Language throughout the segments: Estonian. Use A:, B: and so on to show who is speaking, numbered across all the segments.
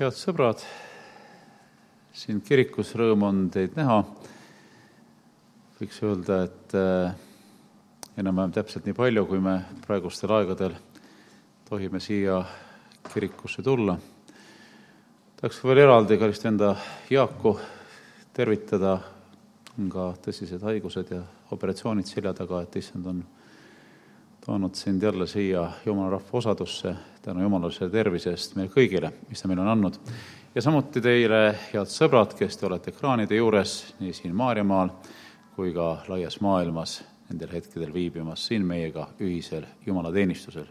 A: Head sõbrad, siin kirikus rõõm on teid näha. Võiks öelda, et enam-vähem täpselt nii palju, kui me praegustel aegadel tohime siia kirikusse tulla. Tahaks veel eraldi kallist venda Jaaku tervitada. On ka tõsised haigused ja operatsioonid selja taga, et issand on toonud sind jälle siia Jumala rahva osadusse. Tänu Jumalase tervise eest meil kõigile, mis ta meil on andnud. Ja samuti teile, head sõbrad, kes te olete ekraanide juures, nii siin Maarjamaal kui ka laias maailmas nendel hetkedel viibimas siin meiega ühisel Jumala teenistusel.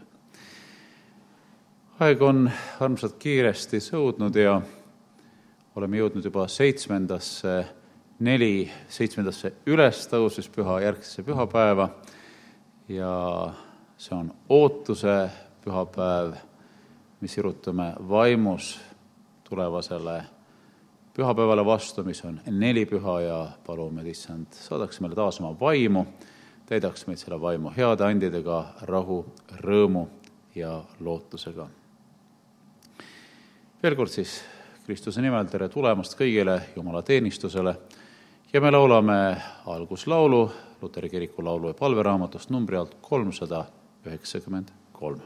A: Aeg on armsalt kiiresti sõudnud ja oleme jõudnud juba 7. ülestõusmispüha järgsesse pühapäeva ja see on ootuse pühapäev, mis irutame vaimus tulevasele pühapäevale vastu, mis on 4 püha ja palume, et issand saadaks meile taas oma vaimu, täidaks meid selle vaimu heade andidega, rahu, rõõmu ja lootusega. Veel kord siis Kristuse nimel tere tulemast kõigile Jumala teenistusele ja me laulame alguslaulu Luteri kiriku laulu- ja palveraamatust numbri alt 393.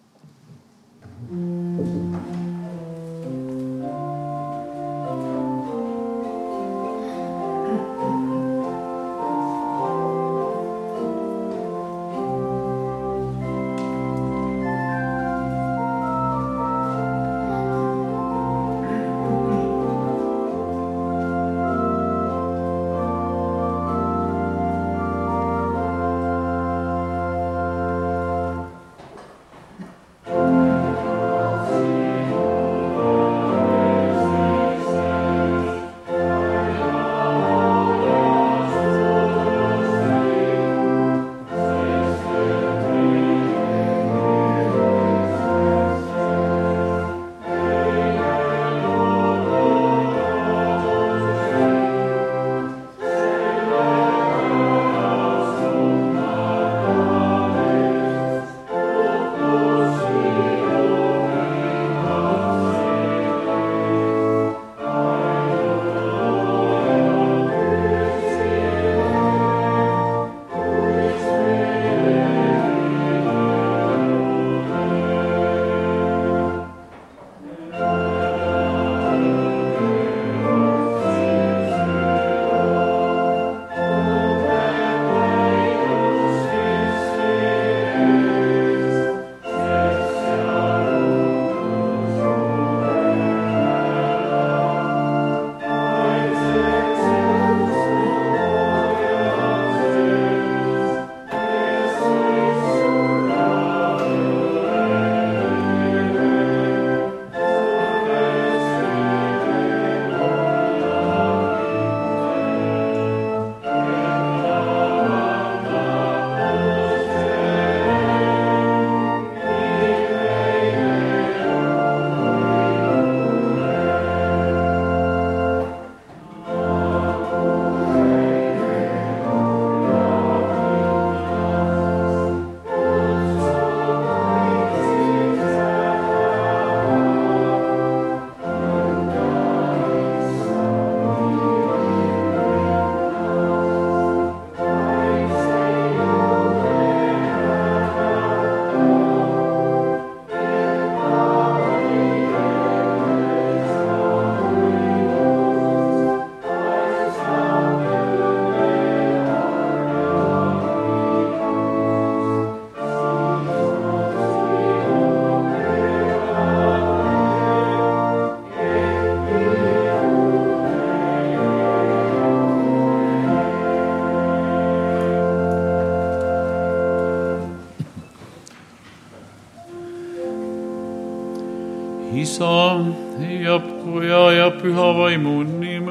A: Isa ja Poja ja Püha Vaimu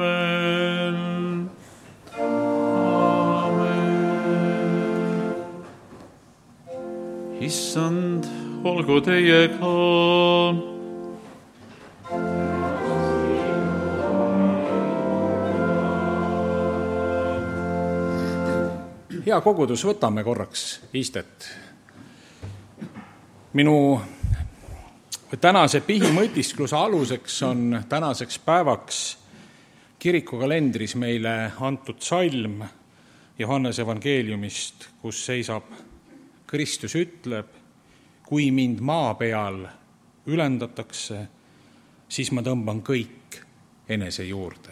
A: nimel. Aamen. Issand, olgu teiega.
B: Hea kogudus, võtame korraks istet. Minu tänase pihimõtiskluse aluseks on tänaseks päevaks kirikukalendris meile antud salm Johannese evangeeliumist, kus seisab: Kristus ütleb, kui mind maa peal ülendatakse, siis ma tõmban kõik enese juurde.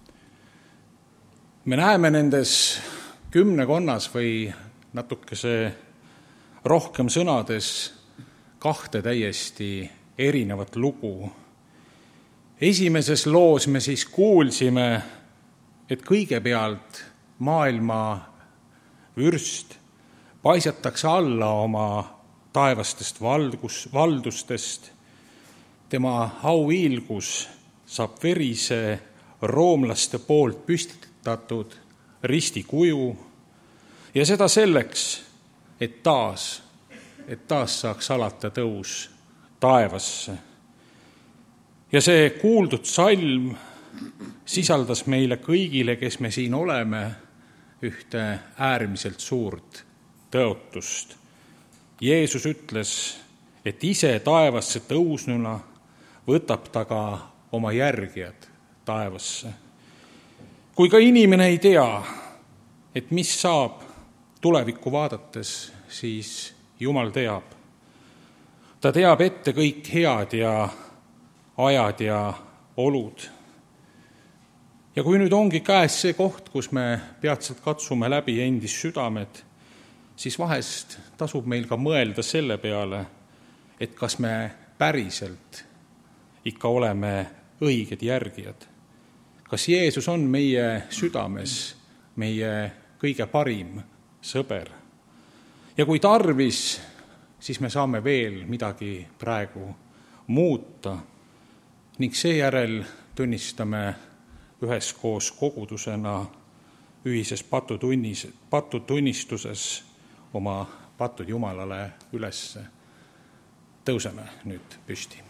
B: Me näeme nendes kümnekonnas või natukese rohkem sõnades kahte täiesti erinevat lugu. Esimeses loos me siis kuulsime, et kõigepealt maailma vürst paisatakse alla oma taevastest valdustest, tema auhiilgus saab verise roomlaste poolt püstitatud ristikuju ja seda selleks, et taas saaks alata tõus taevasse. Ja see kuuldud salm sisaldas meile kõigile, kes me siin oleme, ühte äärmiselt suurt tõotust. Jeesus ütles, et ise taevasse tõusnuna võtab ta ka oma järgijad taevasse. Kui ka inimene ei tea, et mis saab tulevikku vaadates, siis Jumal teab. Ta teab ette kõik head ja ajad ja olud. Ja kui nüüd ongi käes see koht, kus me peatselt katsume läbi endis südamed, siis vahest tasub meil ka mõelda selle peale, et kas me päriselt ikka oleme õiged järgijad. Kas Jeesus on meie südames meie kõige parim sõber? Ja kui tarvis, siis me saame veel midagi praegu muuta ning seejärel tunnistame üheskoos kogudusena ühises patutunnistuses oma patud Jumalale üles. Tõuseme nüüd püsti.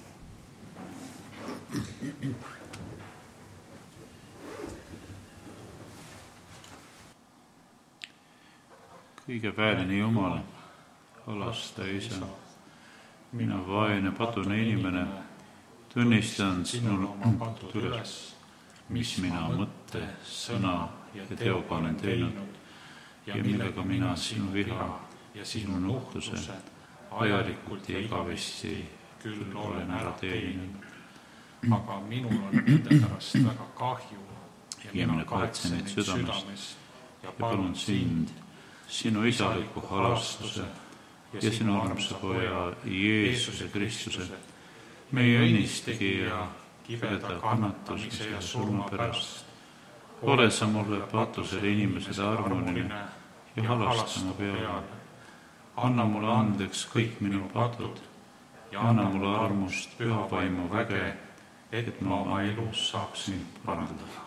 A: Kõige väeline Jumal, halasta Isa, mina vaene patune inimene, tunnistan sinul oma patud üles, mis mina mõtte, sõna ja teoga olen teinud ja millega mina sinu viha ja sinu nuhtuse ajalikult ja igavesti küll olen ära teeninud.
B: Aga minul on nende pärast väga kahju
A: ja mina kahetsen neid südamest ja palun sind, sinu isaliku halastuse ja sinu armsa poja Jeesuse Kristuse, meie õnnistegija kibeda kannatamise ja surma pärast. Ole sa mulle patusele inimesed armuline ja halasta mu peale. Anna mulle andeks kõik minu patud ja anna mulle armust püha vaimu väge, et ma oma elus saaksin parandada.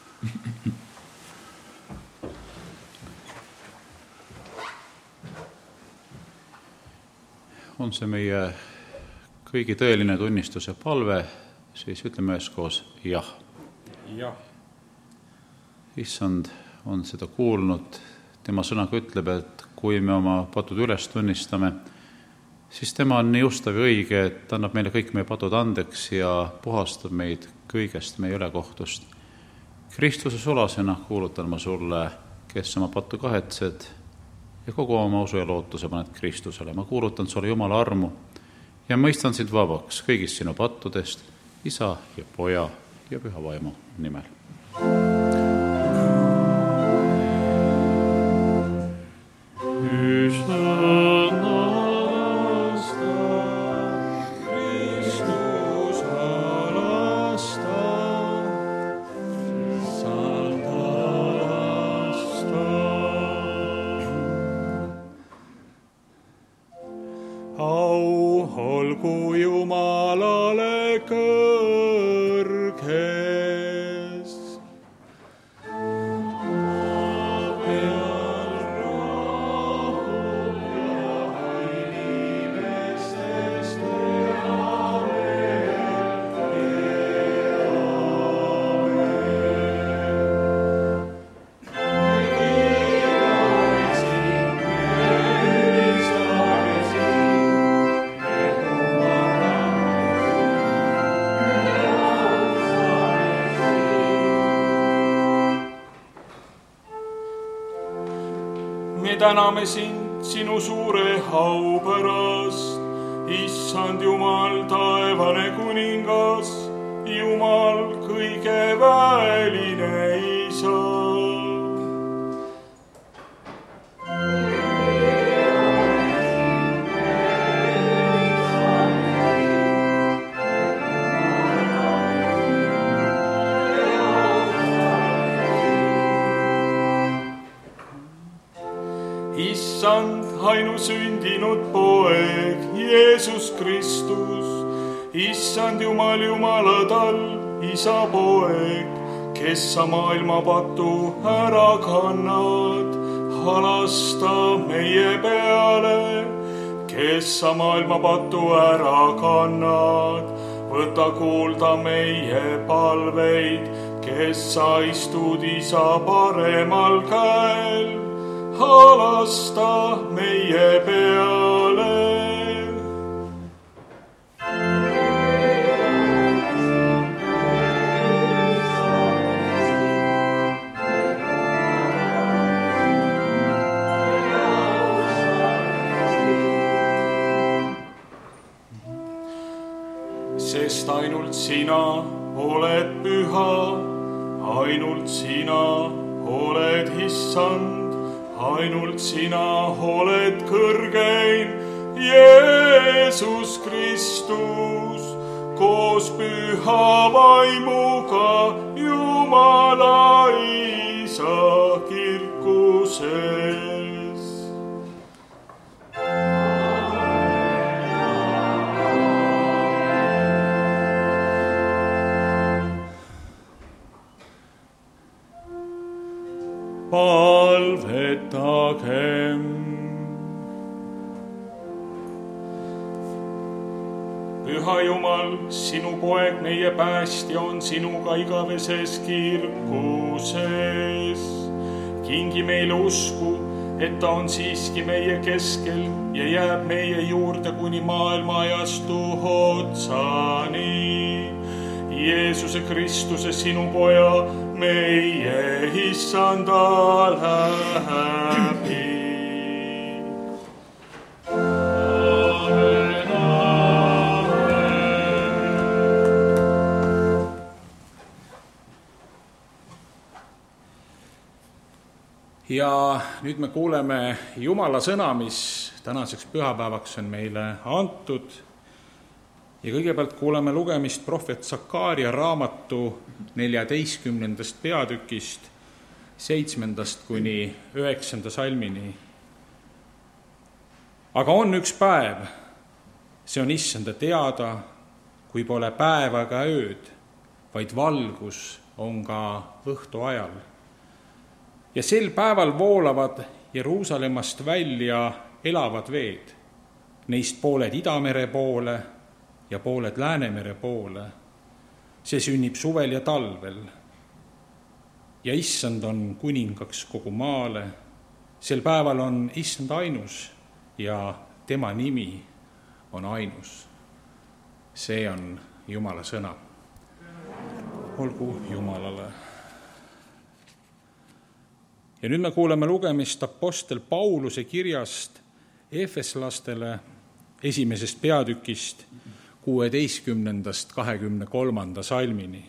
A: On see meie kõigi tõeline tunnistus ja palve, siis ütleme üheskoos jah.
B: Jah.
A: Issand on seda kuulnud, tema sõnaga ütleb, et kui me oma patud üles tunnistame, siis tema on nii ustav ja õige, et annab meile kõik meie patud andeks ja puhastab meid kõigest meie ülekohtust. Kristuse sulasena kuulutan ma sulle, kes oma pattu kahetsed ja kogu oma usu ja lootuse paned Kristusele. Ma kuulutan sulle Jumala armu ja mõistan sind vabaks kõigist sinu pattudest, Isa ja Poja ja Püha Vaimu nimel.
B: täname sind sinu suure au pärast, Issand Jumal, taevane kuningas, Jumal, kõige väeline Isa. Issand, ainusündinud poeg, Jeesus Kristus, Issand Jumal, Jumalatal, Isa poeg, kes sa maailma patu ära kannad, halasta meie peale, kes sa maailma patu ära kannad, võta kuulda meie palveid, kes sa istud Isa paremal käel, halasta meie peale. Sest ainult sina oled püha, ainult sina oled Issand, ainult sina oled kõrgeim, Jeesus Kristus, koos püha vaimuga Jumala Isa kirkuses. Palvetagem. Püha Jumal, sinu poeg, meie päästja on sinuga igaveses kirkuses. Kingi meile usku, et ta on siiski meie keskel ja jääb meie juurde kuni maailma ajastu otsani. Jeesuse Kristuse, sinu poja, meie Issanda läbi.
C: Ja nüüd me kuuleme Jumala sõna, mis tänaseks pühapäevaks on meile antud. Ja kõigepealt kuuleme lugemist prohvet Sakaaria raamatu 14. peatükist 7. kuni 9. salmini. Aga on üks päev, see on Issanda teada, kui pole päeva ega ööd, vaid valgus on ka õhtu ajal. Ja sel päeval voolavad Jeruusalemmast välja elavad veed, neist pooled Idamere poole ja pooled Läänemere poole. See sünnib suvel ja talvel. Ja Issand on kuningaks kogu maale. Sel päeval on Issand ainus ja tema nimi on ainus. See on Jumala sõna. Olgu Jumalale. Ja nüüd me kuuleme lugemist apostel Pauluse kirjast Efeslastele 1. peatükist 16. 23. salmini.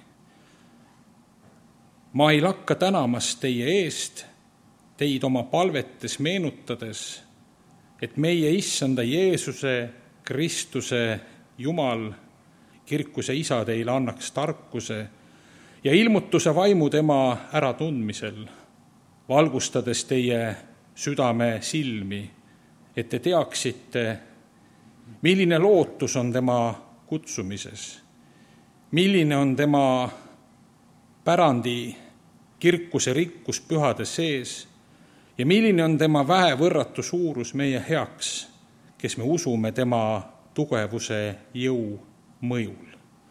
C: Ma ei lakka tänamas teie eest, teid oma palvetes meenutades, et meie Issanda Jeesuse Kristuse Jumal, kirkuse Isa teile annaks tarkuse ja ilmutuse vaimu tema äratundmisel, valgustades teie südame silmi, et te teaksite, milline lootus on tema kutsumises, milline on tema pärandi kirkuse rikkus pühade sees ja milline on tema väevõrratu suurus meie heaks, kes me usume tema tugevuse jõu mõjul.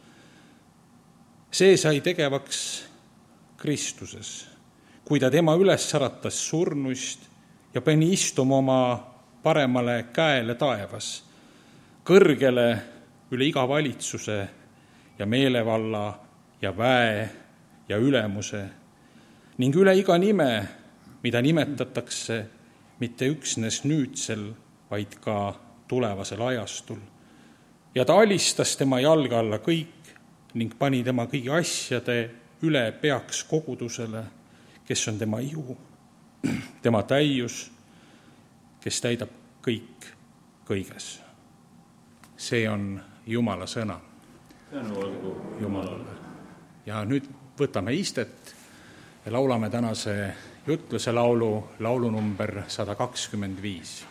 C: See sai tegevaks Kristuses, kui ta tema üles äratas surnuist ja pani istuma oma paremale käele taevas, kõrgele üle iga valitsuse ja meelevalla ja väe ja ülemuse ning üle iga nime, mida nimetatakse mitte üksnes nüüdsel, vaid ka tulevasel ajastul. Ja ta alistas tema jalge alla kõik ning pani tema kõigi asjade üle peaks kogudusele, kes on tema ihu, tema täius, kes täidab kõik kõiges. See on Jumala sõna.
A: Tänu olgu
C: Jumalale. Ja nüüd võtame istet ja laulame tänase jutluse laulu number 125.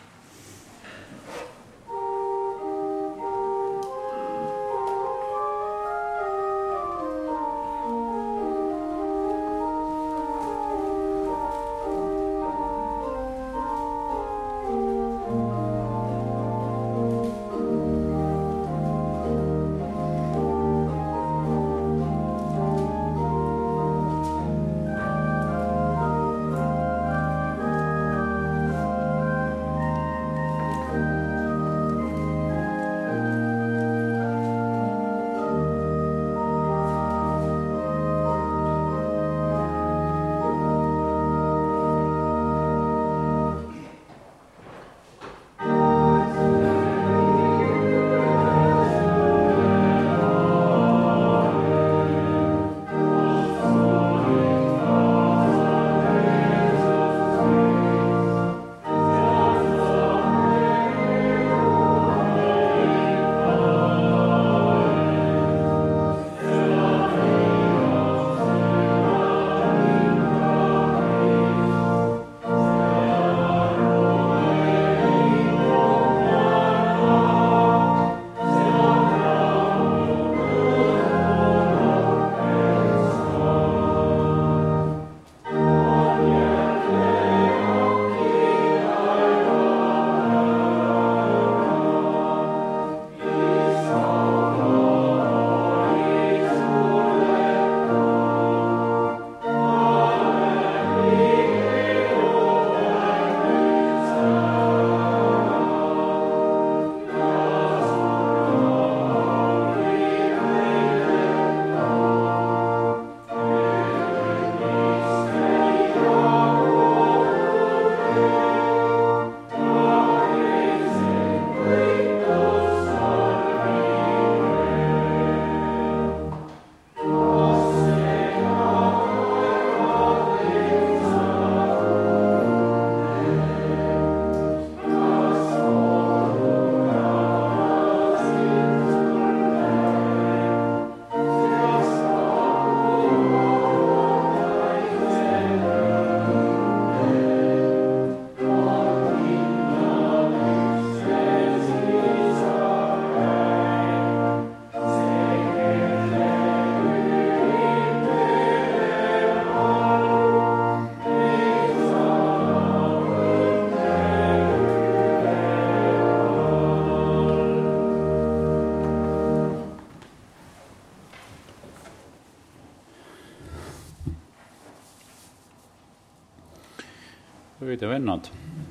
A: õed ja vennad,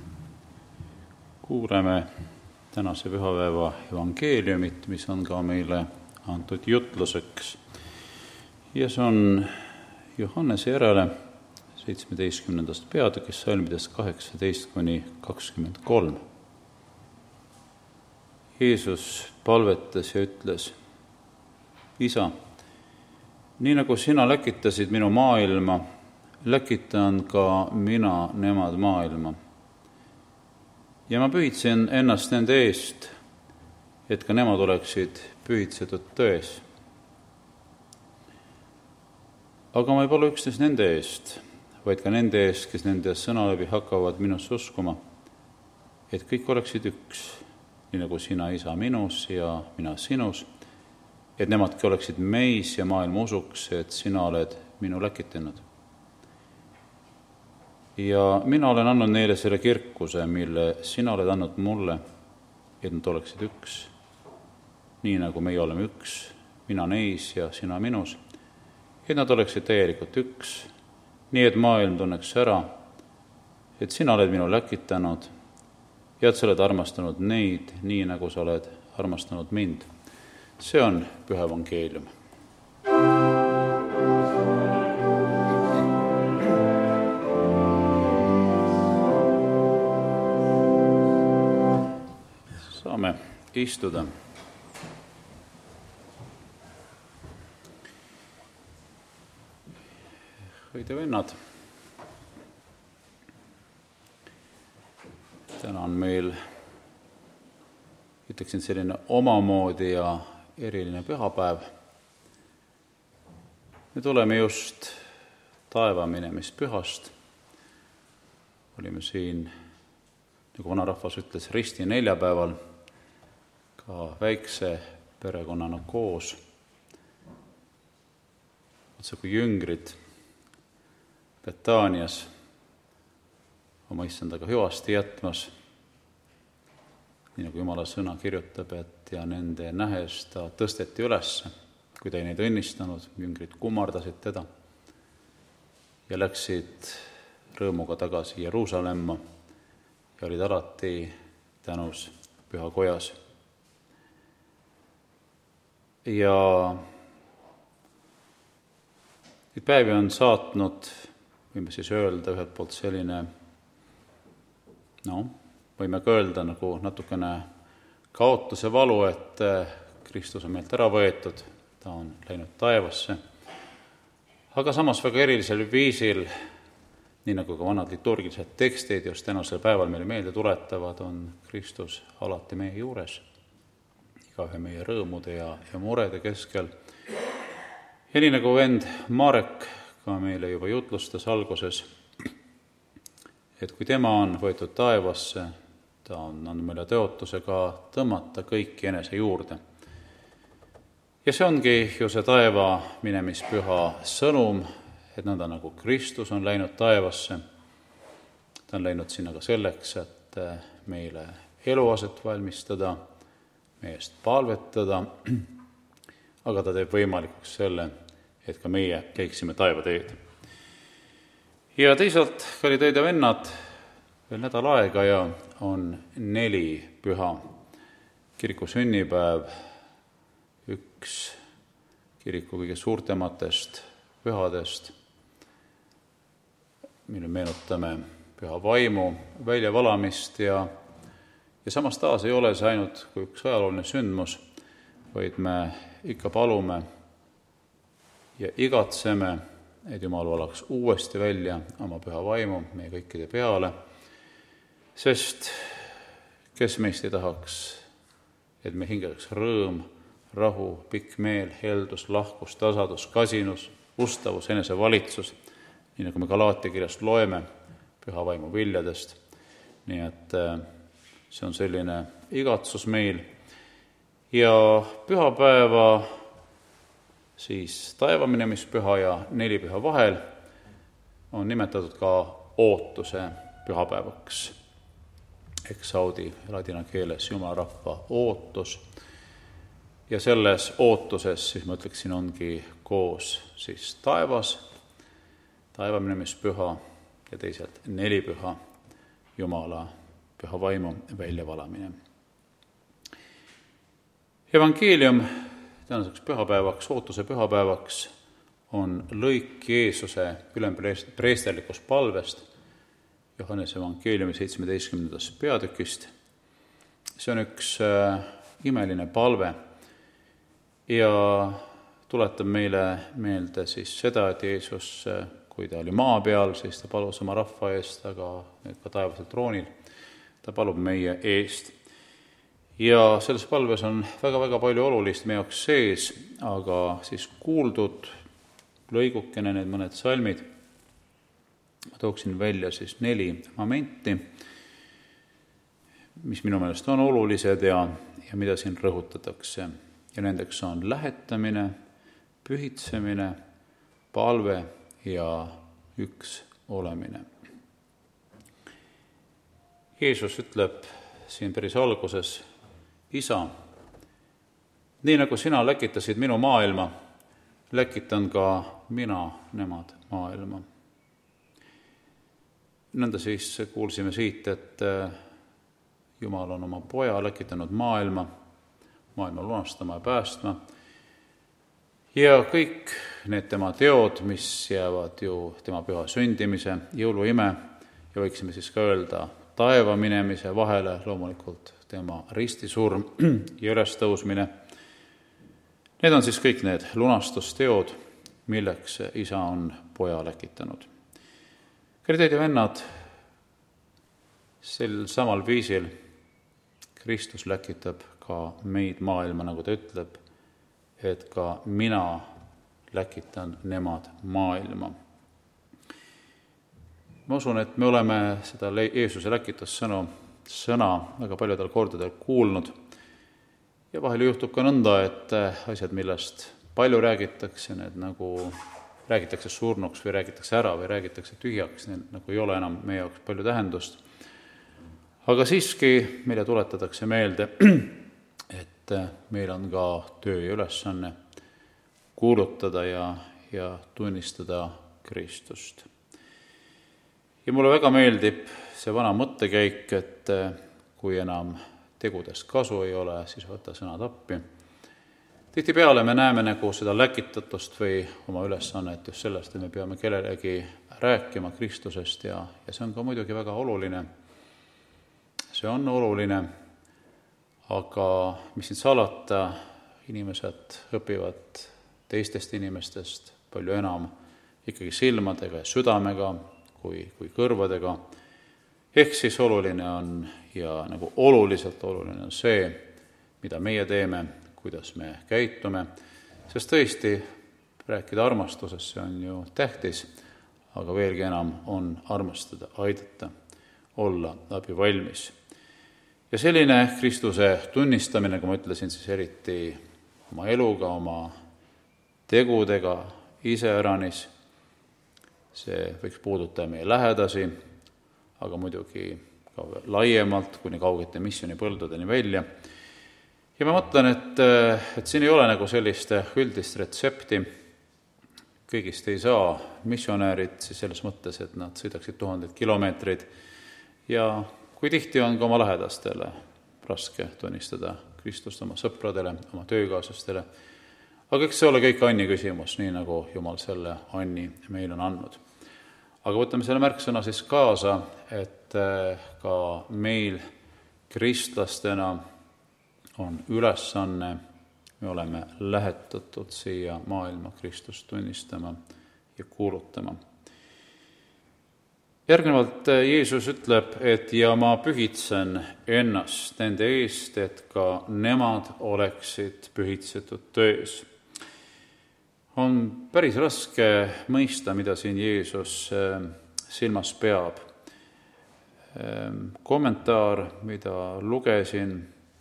A: kuuleme tänase pühapäeva evangeeliumit, mis on ka meile antud jutluseks. Ja see on Johannese järele 17. peatükis salmidest 18–23. Jeesus palvetas ja ütles: Isa, nii nagu sina läkitasid minu maailma, läkitan ka mina nemad maailma. Ja ma pühitsen ennast nende eest, et ka nemad oleksid pühitsetud tões. Aga ma ei palu üksnes nende eest, vaid ka nende eest, kes nende sõna läbi hakkavad minusse uskuma, et kõik oleksid üks, nii nagu sina, Isa, minus ja mina sinus, et nemadki oleksid meis ja maailma usuks, et sina oled minu läkitanud. Ja mina olen andnud neile selle kirkuse, mille sina oled andnud mulle, et nad oleksid üks, nii nagu meie oleme üks, mina neis ja sina minus, et nad oleksid täielikult üks, nii et maailm tunneks ära, et sina oled minu läkitanud ja et sa oled armastanud neid, nii nagu sa oled armastanud mind. See on püha evangeelium. istuda. Õide vennad, täna on meil, ütleksin, selline omamoodi ja eriline pühapäev. Me tuleme just taevaminemist-pühast. Olime siin, nagu vanarahvas ütles, risti neljapäeval ka väikse perekonnana koos. Otse kui jüngrid Betaanias oma issandaga hüvasti jätmas, nii nagu Jumala sõna kirjutab, et ja nende nähes ta tõsteti üles, kui ta ei neid õnnistanud, jüngrid kummardasid teda ja läksid rõõmuga tagasi Jeruusalemma ja olid alati tänus pühakojas. Ja neid päevi on saatnud, võime siis öelda, ühelt poolt selline, võime ka öelda nagu natukene kaotuse valu, et Kristus on meilt ära võetud, ta on läinud taevasse, aga samas väga erilisel viisil, nii nagu ka vanad liturgilised tekstid just tänasel päeval meile meelde tuletavad, on Kristus alati meie juures, igaühe meie rõõmude ja murede keskel. Ja nii nagu vend Marek ka meile juba jutlustas alguses, et kui tema on võetud taevasse, ta on andnud meile tõotusega tõmmata kõiki enese juurde. Ja see ongi ju see taeva minemispüha sõnum, et nõnda nagu Kristus on läinud taevasse, ta on läinud sinna ka selleks, et meile eluaset valmistada, meie eest palvetada, aga ta teeb võimalikuks selle, et ka meie käiksime taevateed. Ja teisalt, kallid õed ja vennad, veel nädal aega ja on 4 püha. Kiriku sünnipäev, üks kiriku kõige suurtematest pühadest, mille meenutame püha vaimu väljavalamist ja samas taas ei ole see ainult kui üks ajalooline sündmus, vaid me ikka palume ja igatseme, et Jumal valaks uuesti välja oma püha vaimu meie kõikide peale, sest kes meist ei tahaks, et me hingeks rõõm, rahu, pikk meel, heldus, lahkus, tasadus, kasinus, ustavus, enesevalitsus, nii nagu me Galaatia kirjast loeme püha vaimu viljadest. Nii et see on selline igatsus meil. Ja pühapäeva siis taevaminemispüha ja 4 püha vahel on nimetatud ka ootuse pühapäevaks. Eksaudi ladina keeles Jumala rahva ootus. Ja selles ootuses, siis ma ütleksin, ongi koos siis taevas, taevaminemispüha ja teisalt 4 püha, Jumala püha vaimu väljavalamine. Evangeelium tänaseks pühapäevaks, ootuse pühapäevaks on lõik Jeesuse ülempreesterlikust palvest Johannese evangeeliumi 17. peatükist. See on üks imeline palve ja tuletab meile meelde siis seda, et Jeesus, kui ta oli maa peal, siis ta palus oma rahva eest, aga nüüd ka taevasel troonil, ta palub meie eest. Ja selles palves on väga-väga palju olulist meie jaoks sees, aga siis kuuldud lõigukene need mõned salmid. Ma tooksin välja siis 4 momenti, mis minu meelest on olulised ja mida siin rõhutatakse. Ja nendeks on lähetamine, pühitsemine, palve ja üks olemine. Jeesus ütleb siin päris alguses, Isa, nii nagu sina läkitasid minu maailma, läkitan ka mina nemad maailma. Nõnda siis kuulsime siit, et Jumal on oma poja läkitanud maailma lunastama ja päästma. Ja kõik need tema teod, mis jäävad ju tema püha sündimise, jõuluime ja võiksime siis ka öelda taeva minemise vahele, loomulikult tema ristisurm ja ülestõusmine. Need on siis kõik need lunastusteod, milleks isa on poja läkitanud. Kallid ja vennad, sel samal viisil Kristus läkitab ka meid maailma, nagu ta ütleb, et ka mina läkitan nemad maailma. Ma usun, et me oleme seda Jeesuse läkitussõna väga paljudel kordadel kuulnud ja vahel juhtub ka nõnda, et asjad, millest palju räägitakse, need nagu räägitakse surnuks või räägitakse ära või räägitakse tühjaks, need nagu ei ole enam meie jaoks palju tähendust. Aga siiski meile tuletatakse meelde, et meil on ka töö ja ülesanne kuulutada ja tunnistada Kristust. Ja mulle väga meeldib see vana mõttekäik, et kui enam tegudest kasu ei ole, siis võta sõnad appi. Tihtipeale me näeme nagu seda läkitatust või oma ülesannet just sellest, et me peame kellelegi rääkima Kristusest ja see on ka muidugi väga oluline. See on oluline, aga mis siin salata, inimesed õpivad teistest inimestest palju enam ikkagi silmadega ja südamega kui kõrvadega. Ehk siis oluline on ja nagu oluliselt oluline on see, mida meie teeme, kuidas me käitume, sest tõesti rääkida armastusest, see on ju tähtis, aga veelgi enam on armastada, aidata, olla abivalmis. Ja selline Kristuse tunnistamine, nagu ma ütlesin, siis eriti oma eluga, oma tegudega, iseäranis, see võiks puudutada meie lähedasi, aga muidugi ka laiemalt kuni kaugete missioonipõldudeni välja. Ja ma mõtlen, et siin ei ole nagu sellist üldist retsepti, kõigist ei saa missionäärid siis selles mõttes, et nad sõidaksid 1000 kilomeetreid ja kui tihti on ka oma lähedastele raske tunnistada Kristust oma sõpradele, oma töökaaslastele, aga eks see ole kõik Anni küsimus, nii nagu Jumal selle Anni meil on andnud. Aga võtame selle märksõna siis kaasa, et ka meil kristlastena on ülesanne, me oleme lähetatud siia maailma Kristust tunnistama ja kuulutama. Järgnevalt Jeesus ütleb, et ja ma pühitsen ennast nende eest, et ka nemad oleksid pühitsetud töös. On päris raske mõista, mida siin Jeesus silmas peab. Kommentaar, mida lugesin,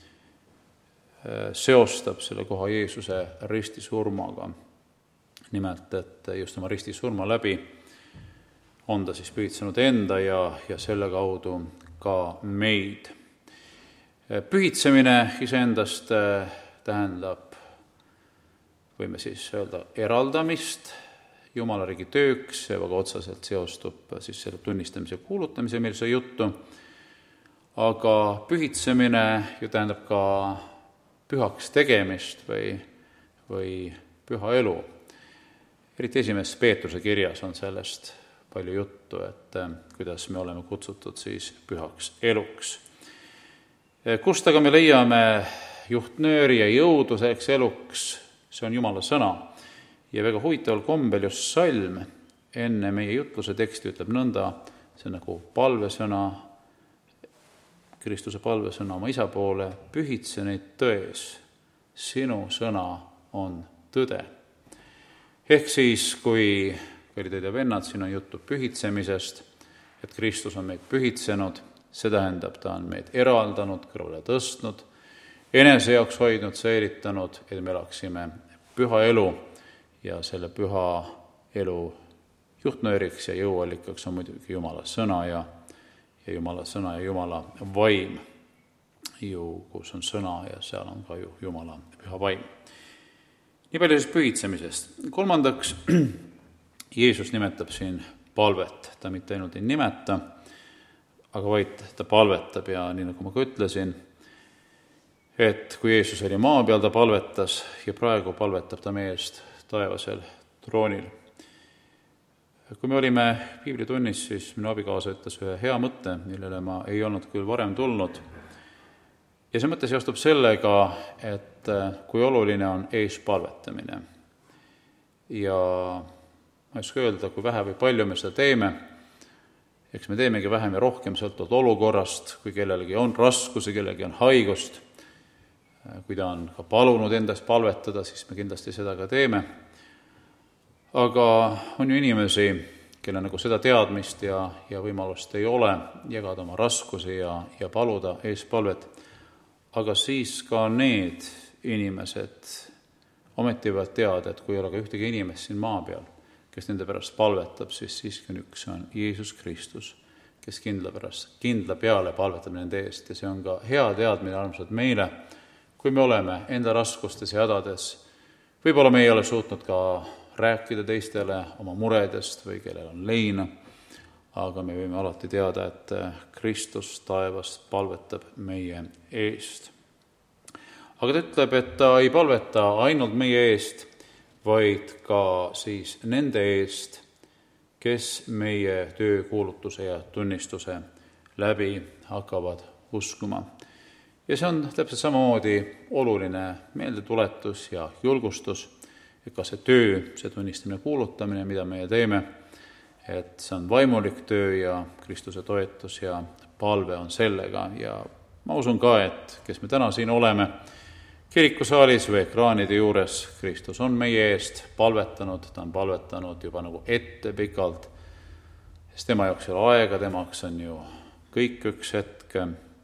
A: seostab selle koha Jeesuse ristisurmaga. Nimelt, et just oma ristisurma läbi on ta siis pühitsenud enda ja selle kaudu ka meid. Pühitsemine iseendast tähendab, võime siis öelda, eraldamist Jumala riigi tööks, see väga otseselt seostub siis selle tunnistamise ja kuulutamise meil see juttu, aga pühitsemine ju tähendab ka pühaks tegemist või püha elu. Eriti esimeses Peetruse kirjas on sellest palju juttu, et kuidas me oleme kutsutud siis pühaks eluks. Kust aga me leiame juhtnööri ja jõudu selleks eluks, see on Jumala sõna. Ja väga huvitaval kombel just salm enne meie jutluse teksti ütleb nõnda, see on nagu palvesõna, Kristuse palvesõna oma isa poole, pühitse neid tões, sinu sõna on tõde. Ehk siis, kui kallid ja vennad, siin on juttu pühitsemisest, et Kristus on meid pühitsenud, see tähendab, ta on meid eraldanud, kõrvale tõstnud, enese jaoks hoidnud, säilitanud, et me elaksime püha elu ja selle püha elu juhtnööriks ja jõuallikaks on muidugi Jumala sõna ja Jumala sõna ja Jumala vaim, kus on sõna ja seal on ka ju Jumala püha vaim. Nii palju siis pühitsemisest. Kolmandaks, Jeesus nimetab siin palvet, ta mitte ainult ei nimeta, aga vaid ta palvetab ja nii nagu ma ka ütlesin, et kui Jeesus oli maa peal, ta palvetas ja praegu palvetab ta meie eest taevasel troonil. Kui me olime piiblitunnis, siis minu abikaasa ütles ühe hea mõtte, millele ma ei olnud küll varem tulnud. Ja see mõte seostub sellega, et kui oluline on eespalvetamine. Ja ma ei oska öelda, kui vähe või palju me seda teeme. Eks me teemegi vähem ja rohkem sõltuvalt olukorrast, kui kellelegi on raskusi, kellelegi on haigust. Kui ta on ka palunud endast palvetada, siis me kindlasti seda ka teeme. Aga on ju inimesi, kelle nagu seda teadmist ja võimalust ei ole jagada oma raskusi ja paluda eespalvet. Aga siis ka need inimesed ometi võivad teada, et kui ei ole ka ühtegi inimest siin maa peal, kes nende pärast palvetab, siis siiski on üks, see on Jeesus Kristus, kes kindla peale palvetab nende eest. Ja see on ka hea teadmine armsad meile, kui me oleme enda raskustes ja hädades. Võib-olla me ei ole suutnud ka rääkida teistele oma muredest või kellel on leina, aga me võime alati teada, et Kristus taevast palvetab meie eest. Aga ta ütleb, et ta ei palveta ainult meie eest, vaid ka siis nende eest, kes meie töökuulutuse ja tunnistuse läbi hakkavad uskuma. Ja see on täpselt samamoodi oluline meeldetuletus ja julgustus, et ka see töö, see tunnistamine, kuulutamine, mida meie teeme, et see on vaimulik töö ja Kristuse toetus ja palve on sellega. Ja ma usun ka, et kes me täna siin oleme, kirikusaalis või ekraanide juures, Kristus on meie eest palvetanud, ta on palvetanud juba nagu ette pikalt, sest tema jaoks ei ole aega, temaks on ju kõik üks hetk,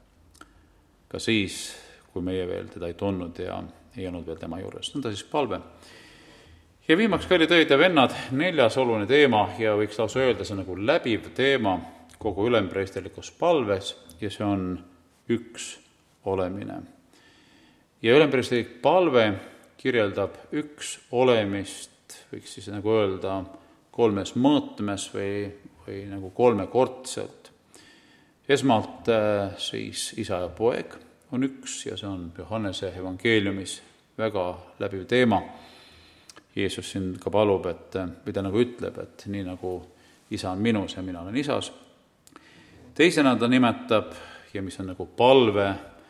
A: ka siis, kui meie veel teda ei tundnud ja ei olnud veel tema juures. Nõnda siis palve. Ja viimaks, kallid õed ja vennad, 4. oluline teema ja võiks lausa öelda, see nagu läbiv teema kogu ülempreesterlikus palves ja see on üks olemine. Ja ülempreesterlik palve kirjeldab üks olemist, võiks siis nagu öelda 3 mõõtmes või nagu 3-kordselt. Esmalt siis isa ja poeg on üks ja see on Johannese evangeeliumis väga läbiv teema. Jeesus siin ka palub, või ta nagu ütleb, et nii nagu isa on minus ja mina olen isas. Teisena ta nimetab, ja mis on nagu palve,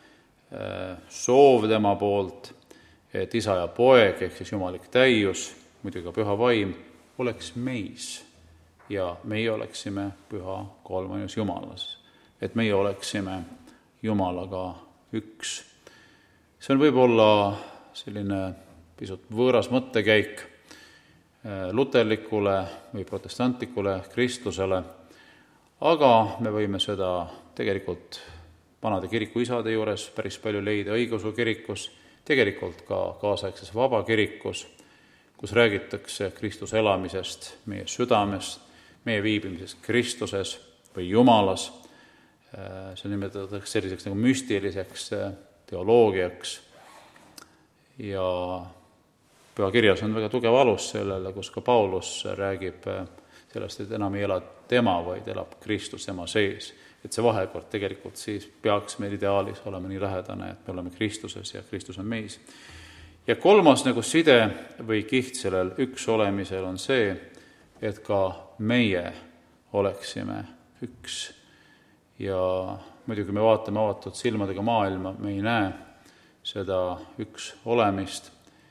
A: soov tema poolt, et isa ja poeg, ehk siis jumalik täius, muidugi ka püha vaim, oleks meis ja meie oleksime püha kolmaius Jumalas. Et meie oleksime Jumalaga üks. See on võib-olla selline pisut võõras mõttekäik luterlikule või protestantlikule kristlusele, aga me võime seda tegelikult vanade kirikuisade juures päris palju leida õigeusu kirikus, tegelikult ka kaasaegses vabakirikus, kus räägitakse Kristuse elamisest meie südamest, meie viibimisest Kristuses või Jumalas. See nimetatakse selliseks nagu müstiliseks teoloogiaks ja pühakirjas on väga tugev alus sellele, kus ka Paulus räägib sellest, et enam ei ela tema, vaid elab Kristus tema sees. Et see vahekord tegelikult siis peaks meil ideaalis olema nii lähedane, et me oleme Kristuses ja Kristus on meis. Ja 3. nagu side või kiht sellel üks olemisel on see, et ka meie oleksime üks. Ja muidugi me vaatame avatud silmadega maailma, me ei näe seda üks olemist.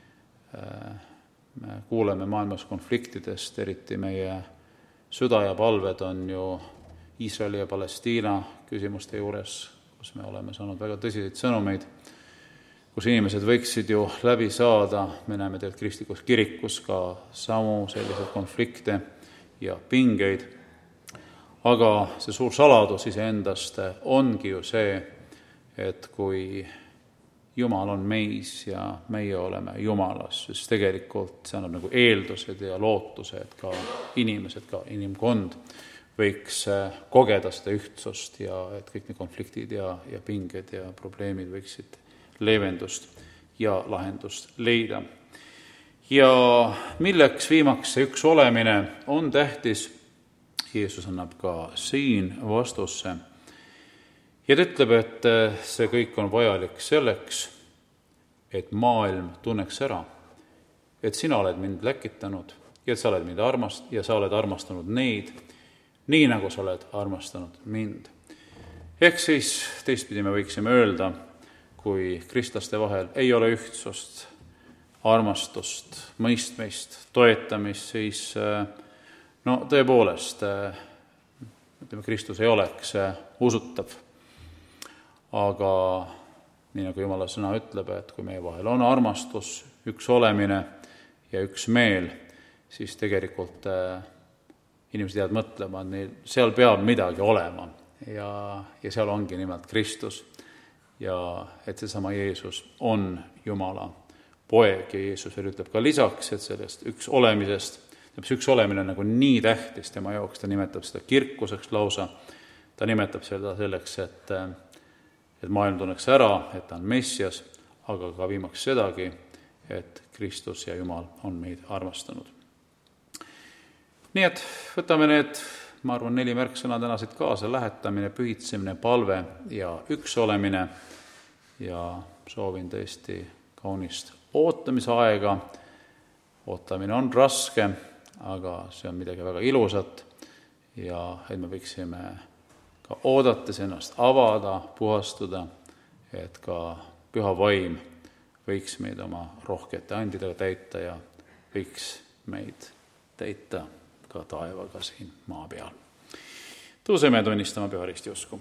A: Me kuuleme maailmas konfliktidest, eriti meie süda ja palved on ju Iisraeli ja Palestiina küsimuste juures, kus me oleme saanud väga tõsiseid sõnumeid, kus inimesed võiksid ju läbi saada. Me näeme tegelikult kristlikus kirikus ka samu selliseid konflikte ja pingeid. Aga see suur saladus iseendast ongi ju see, et kui Jumal on meis ja meie oleme Jumalas, siis tegelikult see annab nagu eeldused ja lootuse, et ka inimesed, ka inimkond võiks kogeda seda ühtsust ja et kõik need konfliktid ja pinged ja probleemid võiksid leevendust ja lahendust leida. Ja milleks viimaks see üks olemine on tähtis, Jeesus annab ka siin vastusse. Ja ta ütleb, et see kõik on vajalik selleks, et maailm tunneks ära, et sina oled mind läkitanud ja et sa oled mind ja sa oled armastanud neid, nii nagu sa oled armastanud mind. Ehk siis teistpidi me võiksime öelda, kui kristlaste vahel ei ole ühtsust, armastust, mõistmist, toetamist, siis tõepoolest, Kristus ei oleks usutav. Aga nii nagu Jumala sõna ütleb, et kui meie vahel on armastus, üks olemine ja üks meel, siis tegelikult inimesed jäävad mõtlema, et seal peab midagi olema ja seal ongi nimelt Kristus. Ja et seesama Jeesus on Jumala poeg ja Jeesus veel ütleb ka lisaks, et sellest üks olemisest, see üks olemine on nagu nii tähtis tema jaoks, ta nimetab seda kirkuseks lausa, ta nimetab seda selleks, et maailm tunneks ära, et ta on Messias, aga ka viimaks sedagi, et Kristus ja Jumal on meid armastanud. Nii et võtame need, ma arvan, 4 märksõna tänasid kaasa: lähetamine, pühitsemine, palve ja üks olemine. Ja soovin tõesti kaunist ootamise aega. Ootamine on raske, aga see on midagi väga ilusat ja et me võiksime ka oodates ennast avada, puhastuda, et ka püha vaim võiks meid oma rohkete andidega täita ja võiks meid täita ka taevaga siin maa peal. Tõuseme tunnistama püha risti usku.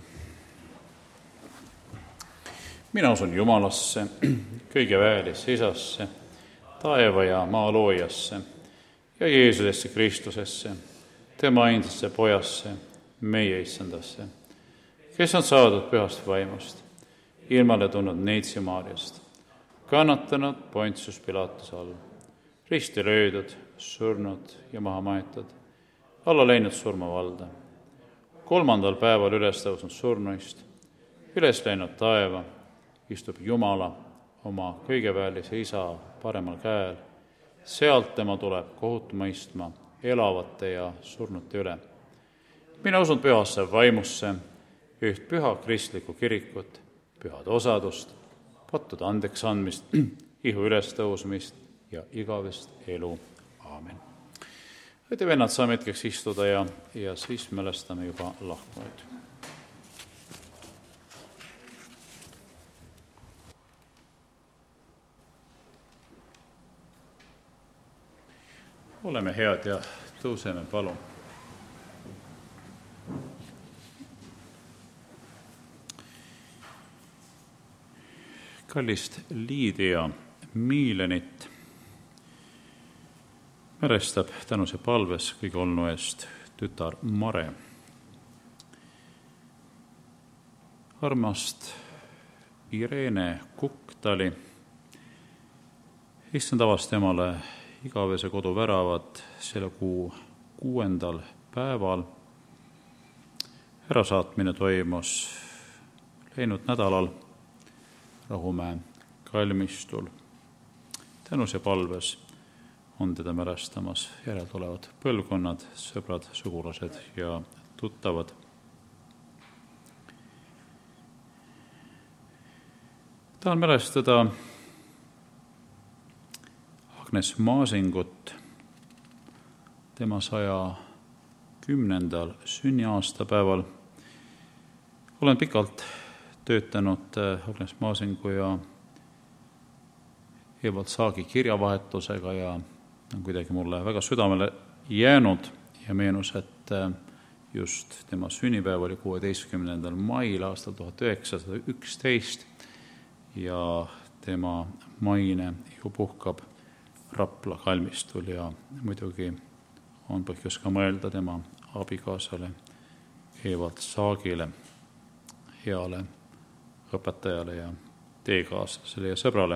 A: Mina usun Jumalasse, kõige väelisse Isasse, taeva ja maa loojasse ja Jeesusesse Kristusesse, tema ainsasse pojasse, meie issandasse, kes on saadud pühast vaimust, ilmale tulnud Neitsi Maarjast, kannatanud Pontius Pilatuse all, risti löödud, surnud ja maha maetud, alla läinud surmavalda, 3. päeval üles tõusnud surnuist, üles läinud taeva, istub Jumala oma kõigeväelise Isa paremal käel, sealt tema tuleb kohut mõistma elavate ja surnute üle. Mina usun pühasse vaimusse, üht püha kristlikku kirikut, pühade osadust, pattude andeks andmist, ihu ülestõusmist ja igavest elu. Aamen. Võite vennad, saame hetkeks istuda ja siis mälestame juba lahkunuid. Oleme head ja tõuseme, palun. Kallist Liidia Miilenit mälestab tänuse palves kõige olnu eest tütar Mare. Armast Irene Kuktali, issand avas temale igavese kodu väravad selle kuu 6. päeval. Ärasaatmine toimus läinud nädalal Rahumäe kalmistul. Tänus ja palves on teda mälestamas järeltulevad põlvkonnad, sõbrad, sugulased ja tuttavad. Tahan mälestada Agnes Maasingut tema 110. sünniaastapäeval. Olen pikalt töötanud Agnes Maasingu ja Evald Saagi kirjavahetusega ja on kuidagi mulle väga südamele jäänud ja meenus, et just tema sünnipäev oli 16. mail aastal 1911 ja tema maine ju puhkab Rapla kalmistul ja muidugi on põhjus ka mõelda tema abikaasale Evald Saagile, heale õpetajale ja teekaaslasele ja sõbrale.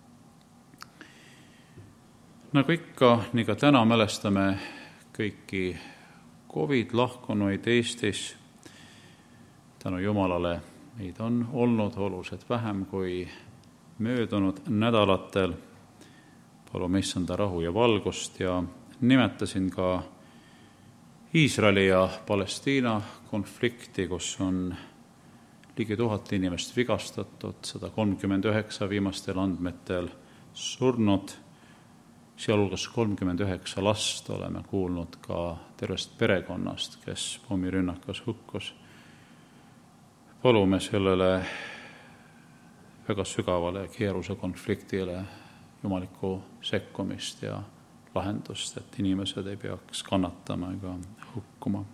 A: Nagu ikka, nii ka täna mälestame kõiki COVID lahkunuid Eestis. Tänu Jumalale meid on olnud oluliselt vähem kui möödunud nädalatel. Palume issanda rahu ja valgust ja nimetasin ka Iisraeli ja Palestiina konflikti, kus on ligi 1000 inimest vigastatud, 139 viimastel andmetel surnud, sealhulgas 39 last. Oleme kuulnud ka tervest perekonnast, kes pommirünnakas hukkus. Palume sellele väga sügavale keeruse konfliktile jumalikku sekkumist ja lahendust, et inimesed ei peaks kannatama ega hukkuma.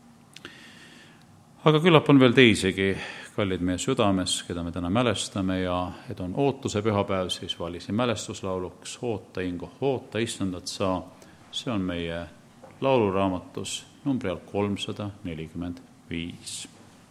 A: Aga küllap on veel teisigi, kallid meie südames, keda me täna mälestame ja et on ootuse pühapäev, siis valisin mälestuslauluks Oota, Ingo, oota, issandat sa. See on meie lauluraamatus numbri all 345.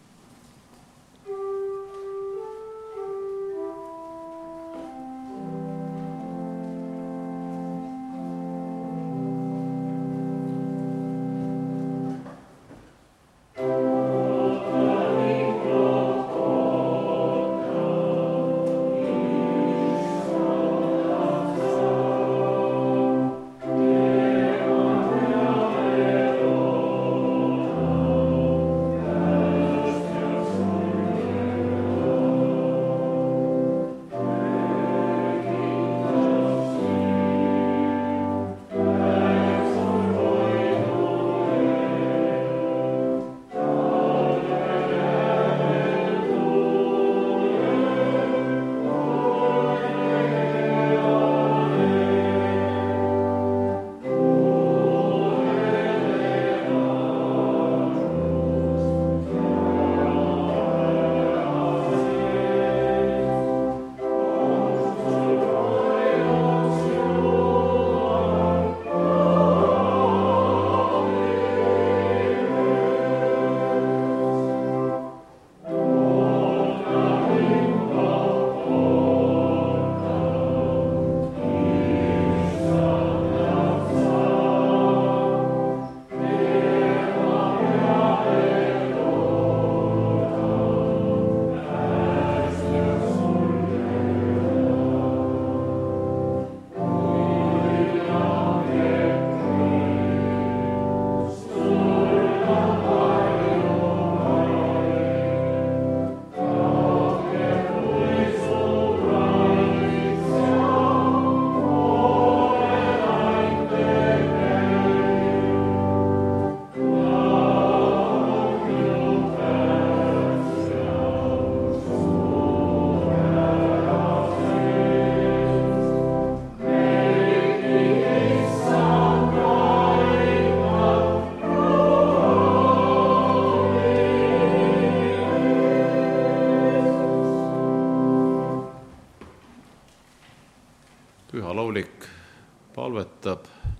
A: Pühalaulik palvetab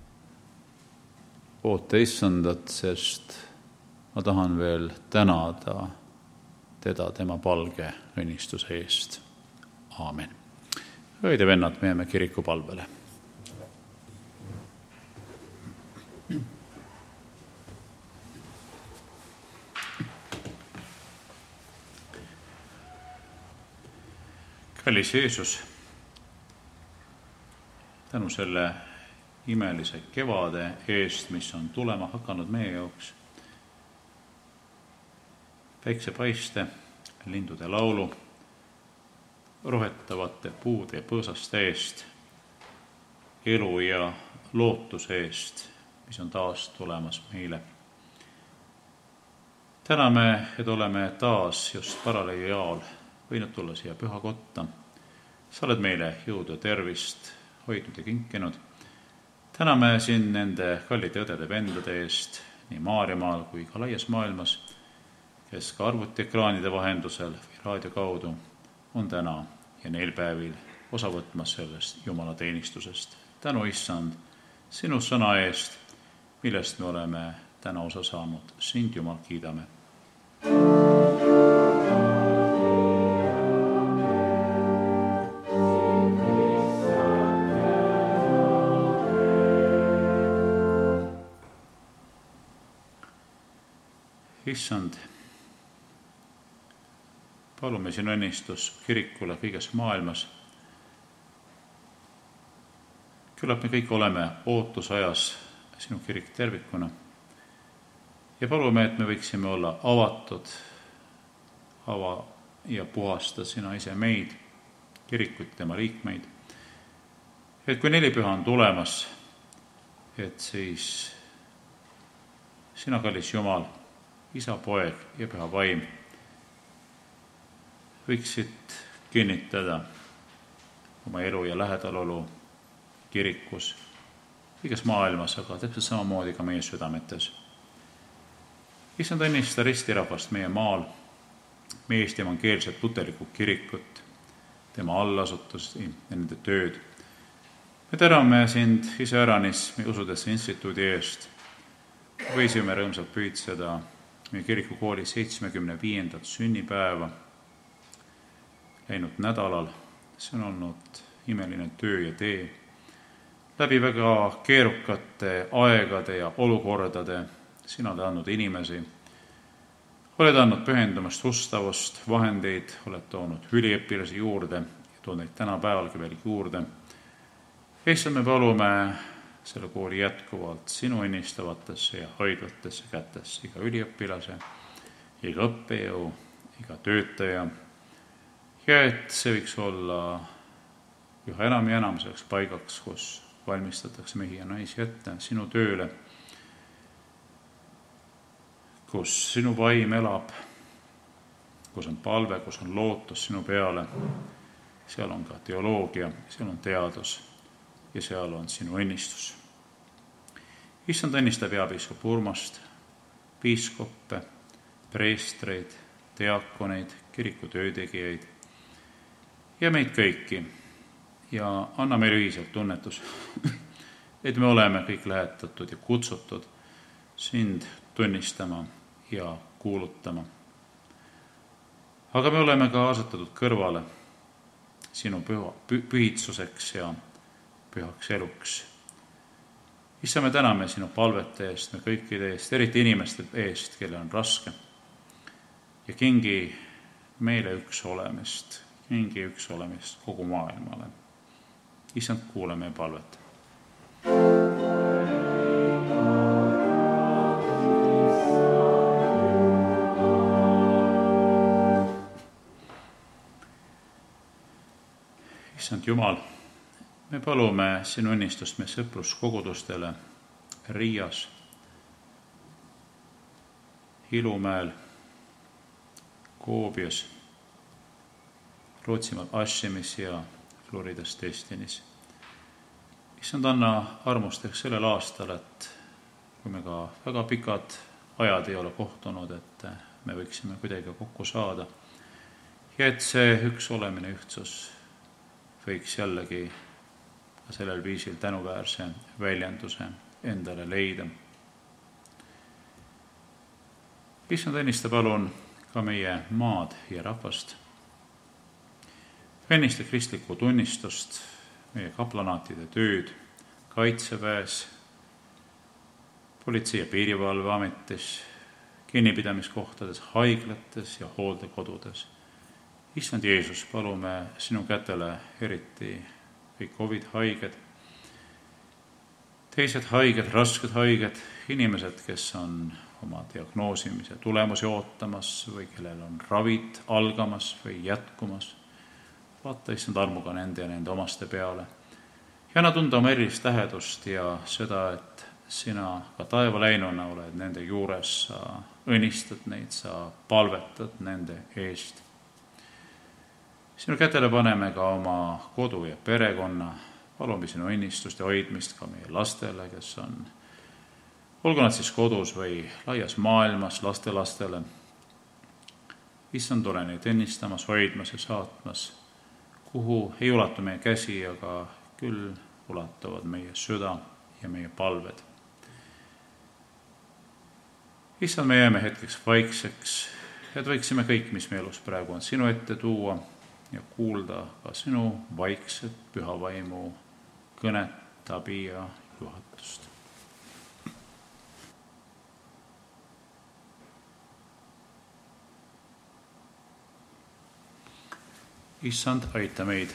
A: oota issandat, sest ma tahan veel tänada teda tema palge õnnistuse eest. Aamen. Õid ja vennad, me jääme kirikupalvele. Kallis Jeesus, tänu selle imelise kevade eest, mis on tulema hakanud meie jaoks, päiksepaiste, lindude laulu, rohetavate puude ja põõsaste eest, elu ja lootuse eest, mis on taas tulemas meile. Täname, et oleme taas just paralleeli jaol võinud tulla siia pühakotta. Sa oled meile jõudu ja tervist hoidnud ja kinkinud. Täname sind nende kallide õdede vendade eest nii Maarjamaal kui ka laias maailmas, kes ka arvutiekraanide vahendusel või raadio kaudu on täna ja neil päevil osa võtmas sellest Jumala teenistusest. Tänu, issand, sinu sõna eest, millest me oleme täna osa saanud. Sind, Jumal, kiidame. Issand, palume sinu õnnistus kirikule kõiges maailmas. Küllap me kõik oleme ootusajas, sinu kirik tervikuna. Ja palume, et me võiksime olla avatud, ja puhasta sina ise meid, kirikut, tema liikmeid. Et kui nelipüha on tulemas, et siis sina, kallis Jumal, Isa, Poeg ja Püha Vaim võiksid kinnitada oma elu ja lähedalolu kirikus, kõiges maailmas, aga täpselt samamoodi ka meie südametes. Issand, õnnista ristirahvast meie maal, meie Eesti evangeelset luterlikku kirikut, tema allasutust ja nende tööd. Me täname sind iseäranis meie Usudesse instituudi eest. Võisime rõõmsalt püüdseda meie kirikukooli 75. sünnipäeva läinud nädalal. See on olnud imeline töö ja tee. Läbi väga keerukate aegade ja olukordade sina oled andnud inimesi, oled andnud pühendumast, ustavust, vahendeid, oled toonud üliõpilasi juurde ja tood neid tänapäevalgi veel juurde. Issand, me palume selle kooli jätkuvalt sinu õnnistavatesse ja hoidvatesse kätesse, iga üliõpilase, iga õppejõu, iga töötaja, ja et see võiks olla üha enam ja enam selleks paigaks, kus valmistatakse mehi ja naisi ette sinu tööle, kus sinu vaim elab, kus on palve, kus on lootus sinu peale. Seal on ka teoloogia, seal on teadus ja seal on sinu õnnistus. Issand, õnnistab peapiiskop Urmast, piiskoppe, preestreid, diakoneid, kiriku töötegijaid ja meid kõiki. Ja anna meile ühiselt tunnetus, et me oleme kõik lähetatud ja kutsutud sind tunnistama ja kuulutama. Aga me oleme ka asetatud kõrvale sinu pühitsuseks ja pühaks eluks. Issa, me täname sinu palvete eest, me kõikide eest, eriti inimeste eest, kelle on raske. Ja kingi meile üks olemist kogu maailmale. Issand, kuule meie palvet. Issand Jumal, me palume sinu õnnistust meie sõpruskogudustele Riias, Hilumäel, Koobias, Rootsimaal Ashemis ja Floridas Destinis. Issand, anna armusteks sellel aastal, et kui me ka väga pikad ajad ei ole kohtunud, et me võiksime kuidagi kokku saada ja et see üks olemine, ühtsus võiks jällegi ka sellel viisil tänuväärse väljenduse endale leida. Issand, õnnista palun ka meie maad ja rahvast. Õnnista kristlikku tunnistust, meie kaplanaatide tööd, kaitseväes, politsei- ja piirivalveametis, kinnipidamiskohtades, haiglates ja hooldekodudes. Issand Jeesus, palume sinu kätele eriti kõik COVID-haiged, teised haiged, rasked haiged, inimesed, kes on oma diagnoosimise tulemusi ootamas või kellel on ravid algamas või jätkumas. Vaata, issand, armuga nende ja nende omaste peale. Ja anna tunda oma erilist tähendust ja seda, et sina ka taeva läinuna oled nende juures, sa õnnistad neid, sa palvetad nende eest. Sinu kätele paneme ka oma kodu ja perekonna, palume sinu õnnistust ja hoidmist ka meie lastele, kes on, olgu nad siis kodus või laias maailmas, lastelastele. Issand, ole neid õnnistamas, hoidmas ja saatmas, kuhu ei ulatu meie käsi, aga küll ulatuvad meie süda ja meie palved. Issand, me jääme hetkeks vaikseks, et võiksime kõik, mis meie elus praegu on, sinu ette tuua ja kuulda ka sinu vaikset püha vaimu kõnet, abi ja juhatust. Issand, aita meid.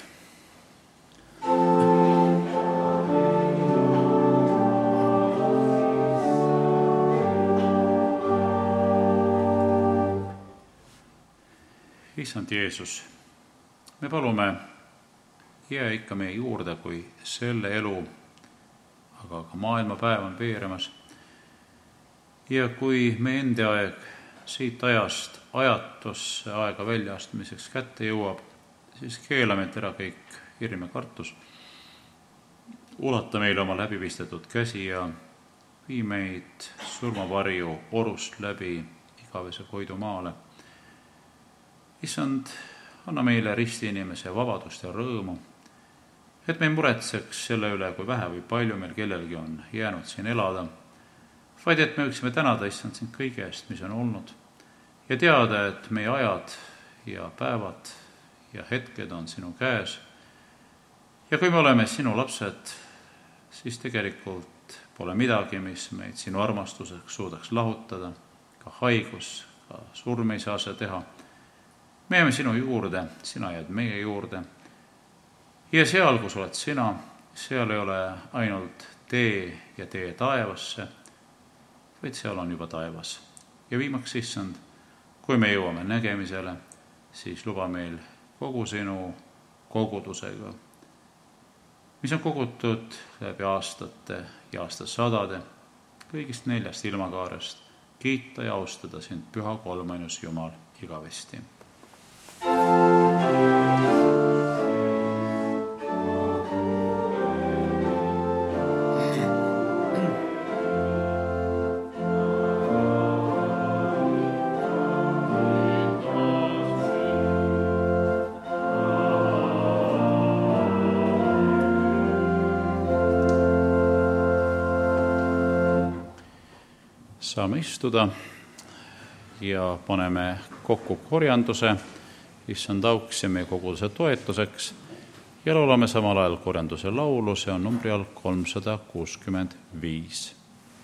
A: Issand Jeesus, me palume, jää ikka meie juurde, kui selle elu, aga ka maailmapäev on veeremas. Ja kui me enda aeg siit ajast ajatusse aega väljaastumiseks kätte jõuab, siis keela meilt ära kõik hirm ja kartus. Ulata meile oma läbipistetud käsi ja vii meid surmavarju orust läbi igavese Koidu maale. Issand, anna meile ristiinimese vabadust ja rõõmu, et me ei muretseks selle üle, kui vähe või palju meil kellelgi on jäänud siin elada, vaid et me võiksime tänada, Issand, sind kõige eest, mis on olnud, ja teada, et meie ajad ja päevad ja hetked on sinu käes. Ja kui me oleme sinu lapsed, siis tegelikult pole midagi, mis meid sinu armastuseks suudaks lahutada, ka haigus, ka surm ei saa see teha. Me jääme sinu juurde, sina jääd meie juurde. Ja seal, kus oled sina, seal ei ole ainult tee ja tee taevasse, vaid seal on juba taevas. Ja viimaks, Issand, kui me jõuame nägemisele, siis luba meil kogu sinu kogudusega, mis on kogutud läbi aastate ja aastasadade, kõigist 4 ilmakaarest, kiita ja austada sind, püha kolmainus Jumal, igavesti. Saame istuda ja paneme kokku korjanduse, Issand auks ja meie koguduse toetuseks ja laulame samal ajal korjanduse laulu, see on numbri all 365.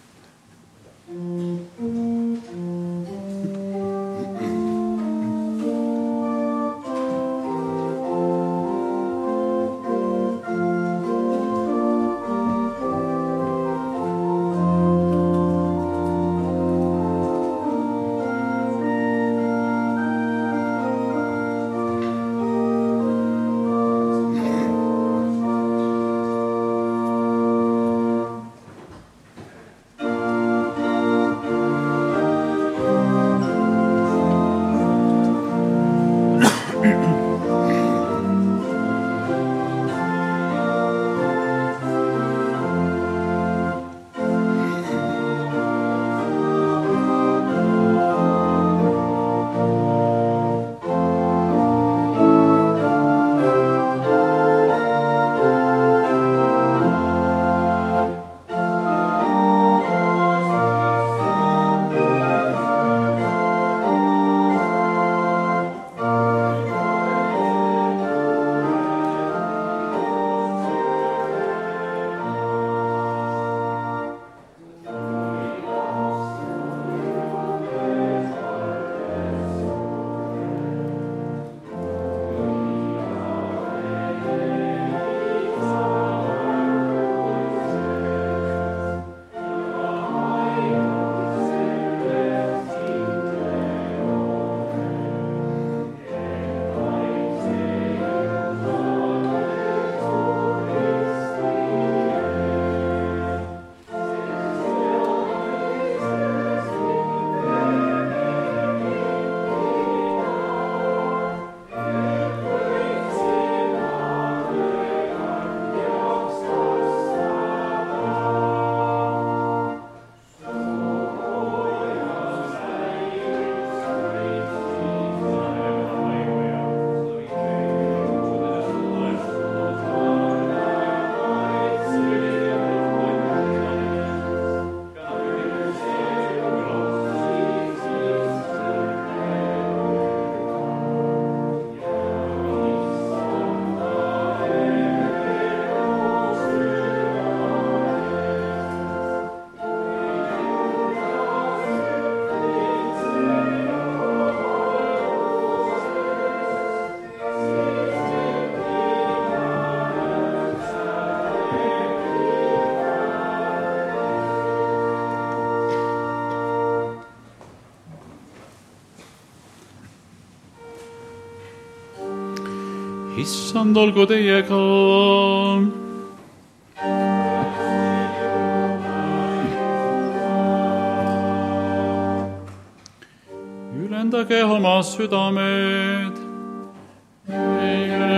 A: Issand olgu teiega. Ülendage oma südamed.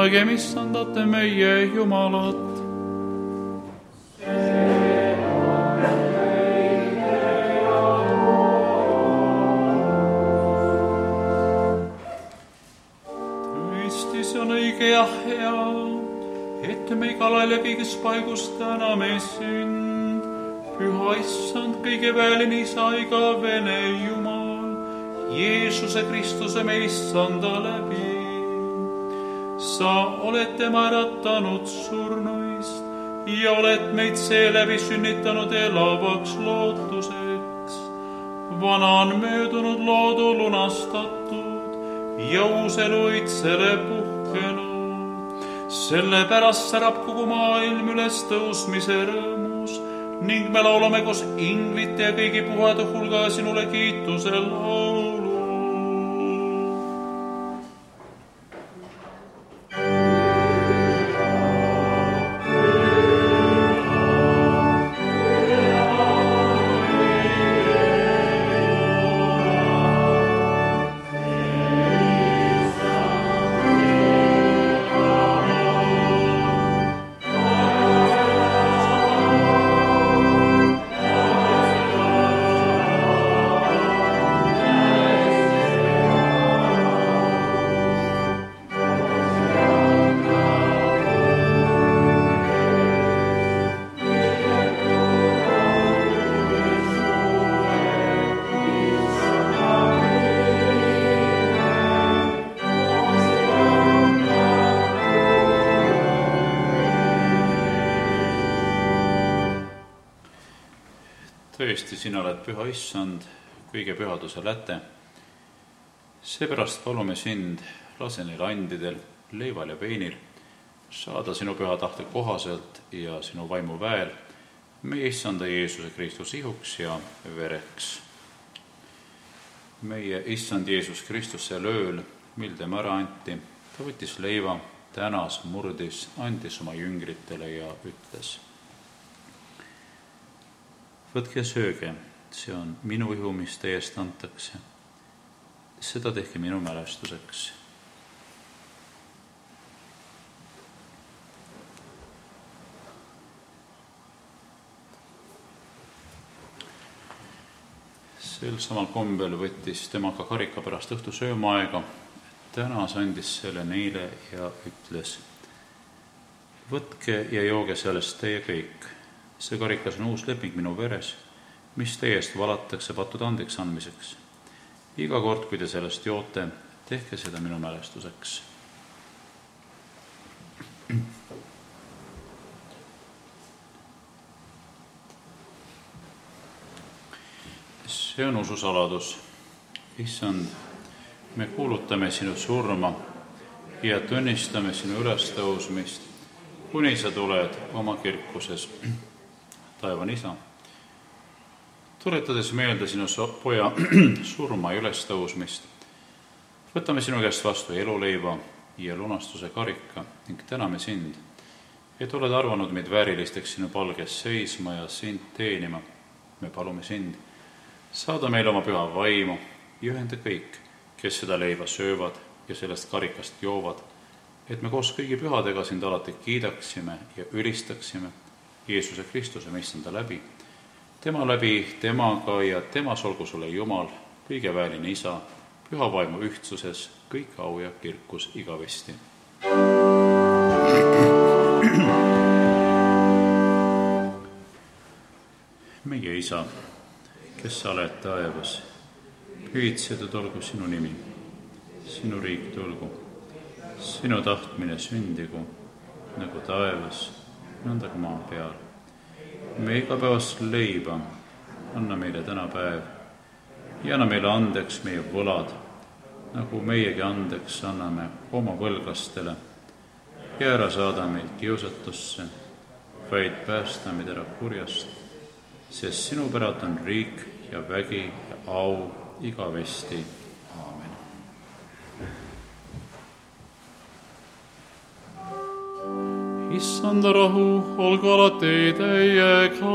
A: kuulagem Issandat meie Jumalat. Tõesti, see on õige ja hea, et me igal ajal ja kõigis paigus täname sind, Püha Issand, kõige väeline Isa, igavene Jumal, Jeesuse Kristuse me Issanda läbi. Sa oled tema äratanud surnuist ja oled meid seeläbi sünnitanud elavaks lootuseks. Vana on möödunud, loodu lunastatud ja uus elu õitsele puhkenud. Sellepärast särab kogu maailm üles tõusmise rõõmus ning me laulame koos inglite ja kõigi pühade hulga sinule kiituse laulu. Tõesti, sina oled Püha Issand, kõige pühaduse läte. Seepärast palume sind, lase neil andidel, leival ja veinil saada sinu püha tahte kohaselt ja sinu vaimu väel meie Issanda Jeesuse Kristuse ihuks ja vereks. Meie Issand Jeesus Kristus sel ööl, mil tema ära anti, ta võttis leiva, tänas, murdis, andis oma jüngritele ja ütles: võtke ja sööge, see on minu ihu, mis teie eest antakse. Seda tehke minu mälestuseks. Sel samal kombel võttis tema ka karika pärast õhtu söömaaega, tänas, andis selle neile ja ütles: võtke ja jooge sellest teie kõik. See karikas on uus leping minu veres, mis teie eest valatakse pattude andeks andmiseks. Iga kord, kui te sellest joote, tehke seda minu mälestuseks. See on ususaladus. Issand, me kuulutame sinu surma ja tunnistame sinu ülestõusmist, kuni sa tuled oma kirkuses. Taevan Isa, tuletades meelde sinu poja surma ja ülestõusmist, võtame sinu käest vastu eluleiva ja lunastuse karika ning täname sind, et oled arvanud meid väärilisteks sinu palges seisma ja sind teenima. Me palume sind, saada meile oma püha vaimu ja ühenda kõik, kes seda leiva söövad ja sellest karikast joovad, et me koos kõigi pühadega sind alati kiidaksime ja ülistaksime Jeesuse Kristuse me Issanda läbi, temaga ja temas olgu sulle Jumal, kõige väeline Isa, püha vaimu ühtsuses, kõik au ja kirkus igavesti. Meie Isa, kes sa oled taevas, pühitsetud olgu sinu nimi, sinu riik tulgu, sinu tahtmine sündigu, nagu taevas, nõnda ka maa peal. Me igapäevast leiba anna meile täna päev ja anna meile andeks meie võlad, nagu meiegi andeks anname oma võlgastele ja ära saada meid kiusatusse, vaid päästa meid ära kurjast, sest sinu päralt on riik ja vägi ja au igavesti. Aamen. Issanda rahu olgu alati teiega.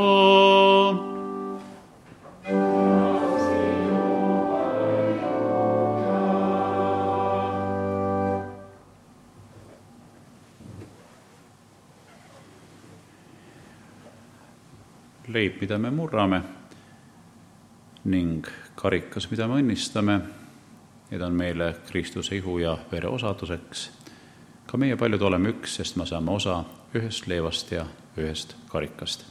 A: leib, mida me murrame, ning karikas, mida me õnnistame. Need on meile Kristuse ihu ja vere osaduseks. Ka meie paljud oleme üks, sest me saame osa ühest leevast ja ühest karikast.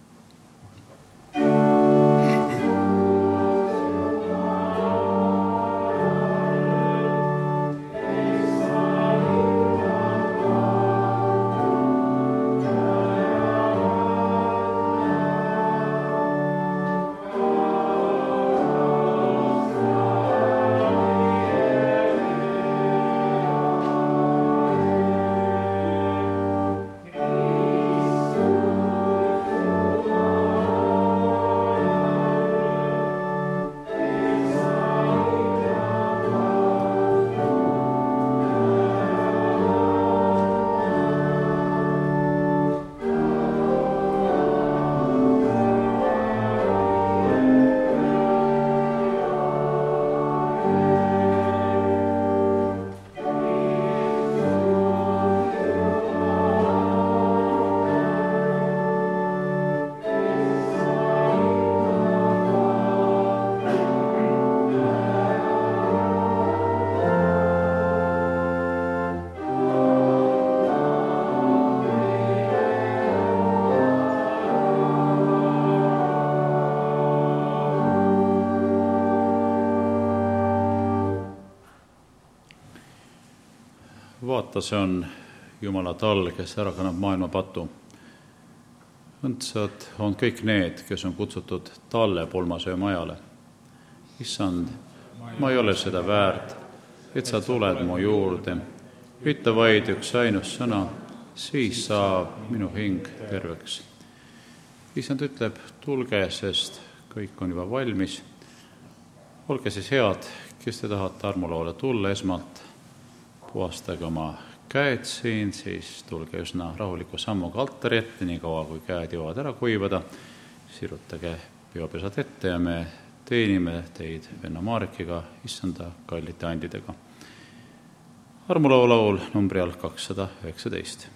A: Vaata, see on Jumala tall, kes ära kannab maailma patu. Õndsad on kõik need, kes on kutsutud talle pulmasöömajale. Issand, ma ei ole seda väärt, et sa tuled mu juurde. Ütle vaid üks ainus sõna, siis saab minu hing terveks. Issand ütleb, tulge, sest kõik on juba valmis. Olge siis head, kes te tahate armuloole tulla esmalt. Puhastage oma käed siin, siis tulge üsna rahuliku sammuga altari ette, nii kaua kui käed jõuavad ära kuivada. Sirutage peopesad ette ja me teenime teid venna Maarikiga, Issanda kallite andidega. Armuloo laul numbri all 219.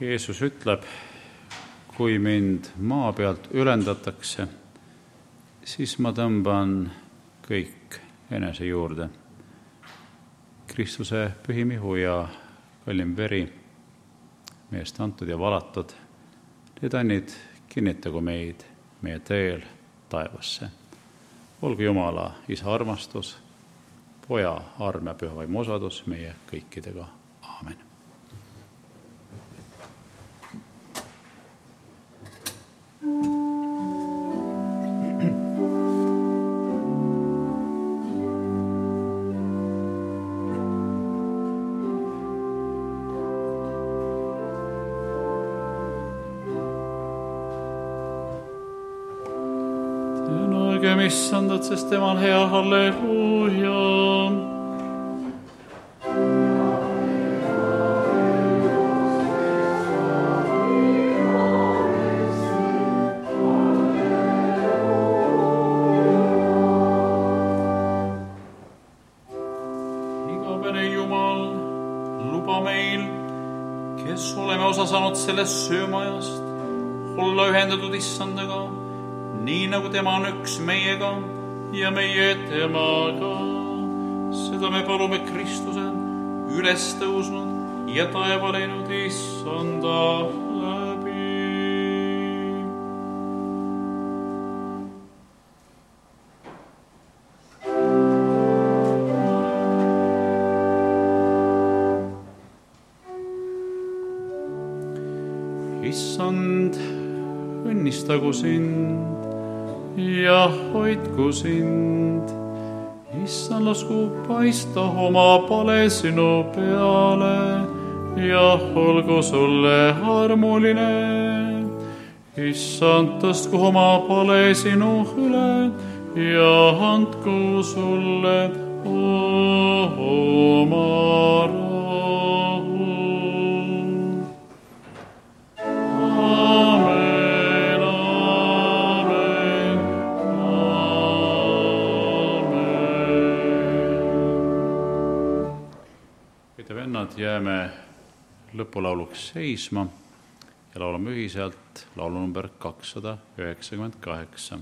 A: Jeesus ütleb, kui mind maa pealt ülendatakse, siis ma tõmban kõik enese juurde. Kristuse pühim ihu ja kallim veri, meest antud ja valatud, need annid kinnitagu meid meie teel taevasse. Olgu Jumala Isa armastus, Poja arm ja püha vaimu osadus meie kõikidega. Aamen. Issandat, sest tema on hea, halleluuja. Igavene Jumal, luba meil, kes oleme osa saanud sellest söömajast, olla ühendatud Issandaga, nii nagu tema on üks meiega ja meie temaga. Seda me palume Kristuse üles tõusnud ja taeva läinud Issanda läbi. Issand, õnnistagu sind ja hoidku sind. Issand, lasku paista oma pale sinu peale ja olgu sulle armuline. Issand, tõstku oma pale sinu üle ja andku sulle oma rahu. Jääme lõpulauluks seisma ja laulame ühiselt laulu number 298.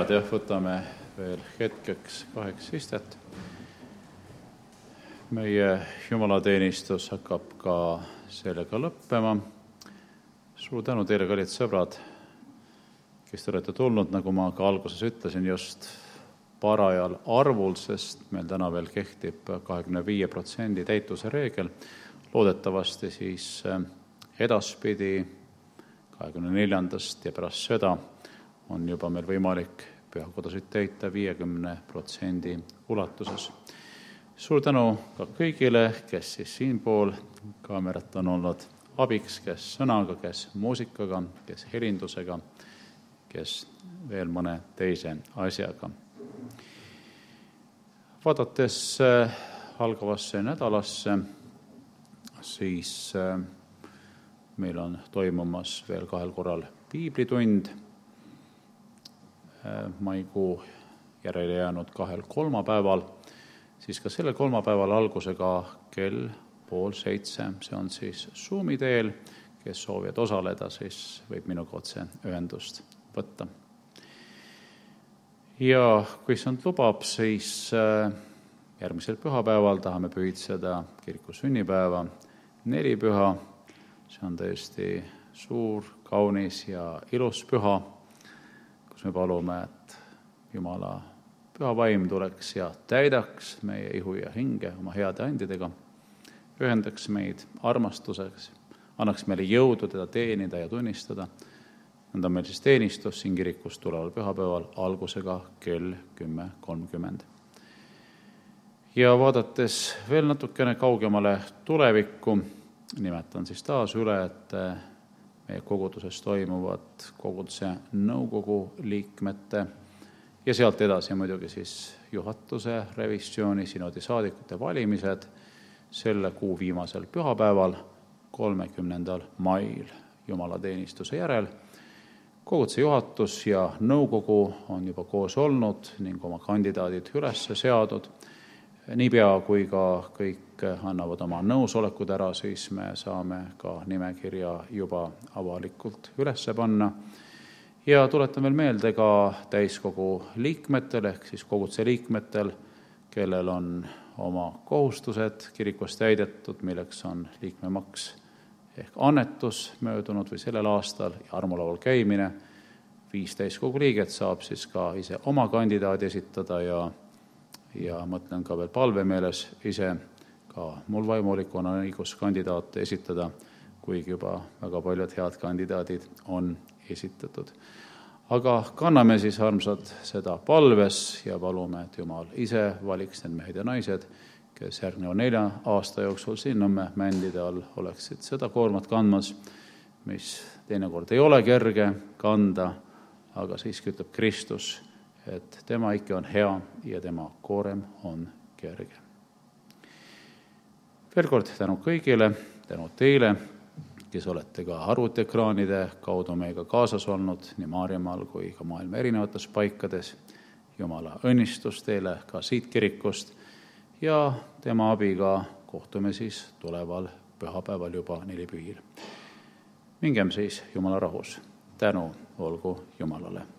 A: head, jah, võtame veel hetkeks 8 istet. Meie jumalateenistus hakkab ka sellega lõppema. Suur tänu teile, kallid sõbrad, kes te olete tulnud, nagu ma ka alguses ütlesin, just parajal arvul, sest meil täna veel kehtib 25% täituse reegel. Loodetavasti siis edaspidi 24. ja pärast seda on juba meil võimalik pühakodusid täita 50% ulatuses. Suur tänu ka kõigile, kes siis siinpool kaamerat on olnud abiks, kes sõnaga, kes muusikaga, kes helindusega, kes veel mõne teise asjaga. Vaadates algavasse nädalasse, siis meil on toimumas veel 2 korral piiblitund, maikuu järele jäänud 2 kolmapäeval, siis ka sellel kolmapäeval algusega kell 6:30, see on siis Zoomi teel, kes soovivad osaleda, siis võib minuga otse ühendust võtta. Ja kui see lubab, siis järgmisel pühapäeval tahame pühitseda kiriku sünnipäeva 4 püha. See on tõesti suur, kaunis ja ilus püha, kus me palume, et Jumala püha vaim tuleks ja täidaks meie ihu ja hinge oma heade andidega, ühendaks meid armastuseks, annaks meile jõudu teda teenida ja tunnistada. Nõnda meil siis teenistus siin kirikus tuleval pühapäeval algusega kell 10:30. Ja vaadates veel natukene kaugemale tulevikku, nimetan siis taas üle, et meie koguduses toimuvad koguduse nõukogu liikmete ja sealt edasi muidugi siis juhatuse revisjoni, sinodi saadikute valimised selle kuu viimasel pühapäeval, 30. mail jumalateenistuse järel. Koguduse juhatus ja nõukogu on juba koos olnud ning oma kandidaadid üles seadud. Niipea kui ka kõik annavad oma nõusolekud ära, siis me saame ka nimekirja juba avalikult üles panna. Ja tuletan veel meelde ka täiskogu liikmetel ehk siis koguduse liikmetel, kellel on oma kohustused kirikus täidetud, milleks on liikmemaks ehk annetus möödunud või sellel aastal ja armulaual käimine. 5 täiskogu liiget saab siis ka ise oma kandidaadi esitada ja mõtlen ka veel palvemeeles ise ka mul vaimulikuna on õigus kandidaate esitada, kuigi juba väga paljud head kandidaadid on esitatud. Aga kanname siis armsad seda palves ja palume, et Jumal ise valiks need mehed ja naised, kes järgneva 4 aasta jooksul siin Nõmme mändide all oleksid seda koormat kandmas, mis teinekord ei ole kerge kanda, aga siiski ütleb Kristus, et tema ikka on hea ja tema koorem on kerge. Veel kord tänu kõigile, tänu teile, kes olete ka arvutiekraanide kaudu meiega kaasas olnud, nii Maarjamaal kui ka maailma erinevates paikades. Jumala õnnistus teile ka siit kirikust ja tema abiga kohtume siis tuleval pühapäeval juba 4 pühil. Mingem siis Jumala rahus. Tänu olgu Jumalale.